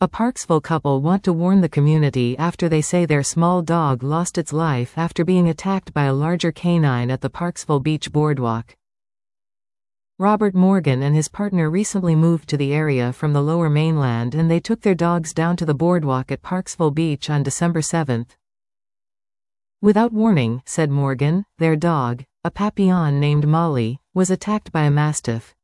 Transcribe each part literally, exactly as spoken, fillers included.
A Parksville couple want to warn the community after they say their small dog lost its life after being attacked by a larger canine at the Parksville Beach Boardwalk. Robert Morgan and his partner recently moved to the area from the Lower Mainland, and they took their dogs down to the boardwalk at Parksville Beach on December seventh. Without warning, said Morgan, their dog, a Papillon named Molly, was attacked by a Mastiff.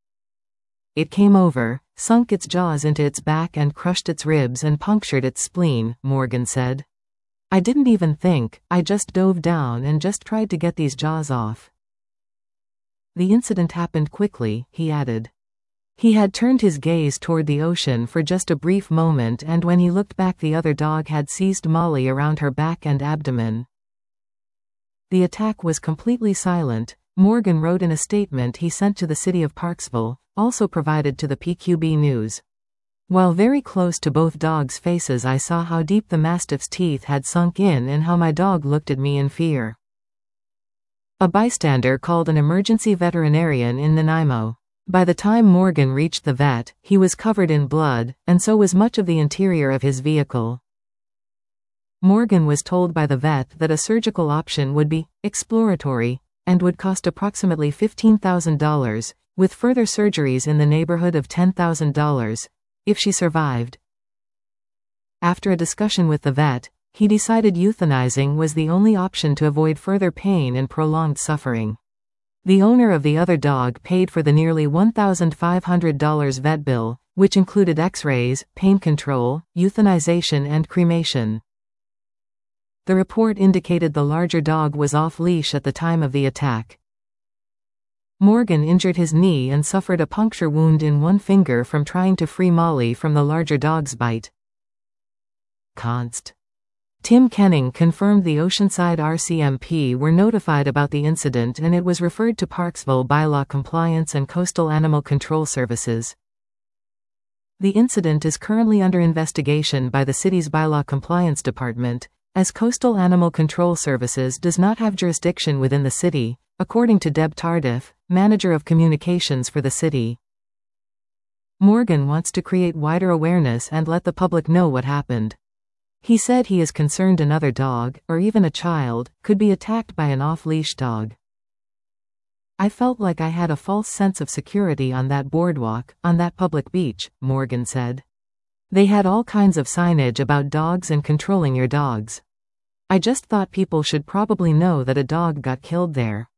It came over, sunk its jaws into its back and crushed its ribs and punctured its spleen, Morgan said. I didn't even think, I just dove down and just tried to get these jaws off. The incident happened quickly, he added. He had turned his gaze toward the ocean for just a brief moment, and when he looked back the other dog had seized Molly around her back and abdomen. The attack was completely silent, Morgan wrote in a statement he sent to the city of Parksville, also provided to the P Q B News. While very close to both dogs' faces, I saw how deep the Mastiff's teeth had sunk in and how my dog looked at me in fear. A bystander called an emergency veterinarian in Nanaimo. By the time Morgan reached the vet, he was covered in blood, and so was much of the interior of his vehicle. Morgan was told by the vet that a surgical option would be exploratory and would cost approximately fifteen thousand dollars, with further surgeries in the neighborhood of ten thousand dollars, if she survived. After a discussion with the vet, he decided euthanizing was the only option to avoid further pain and prolonged suffering. The owner of the other dog paid for the nearly one thousand five hundred dollars vet bill, which included x-rays, pain control, euthanization and cremation. The report indicated the larger dog was off-leash at the time of the attack. Morgan injured his knee and suffered a puncture wound in one finger from trying to free Molly from the larger dog's bite. Const. Tim Kenning confirmed the Oceanside R C M P were notified about the incident and it was referred to Parksville Bylaw Compliance and Coastal Animal Control Services. The incident is currently under investigation by the city's Bylaw Compliance Department, as Coastal Animal Control Services does not have jurisdiction within the city, according to Deb Tardif, manager of communications for the city. Morgan wants to create wider awareness and let the public know what happened. He said he is concerned another dog, or even a child, could be attacked by an off-leash dog. I felt like I had a false sense of security on that boardwalk, on that public beach, Morgan said. They had all kinds of signage about dogs and controlling your dogs. I just thought people should probably know that a dog got killed there.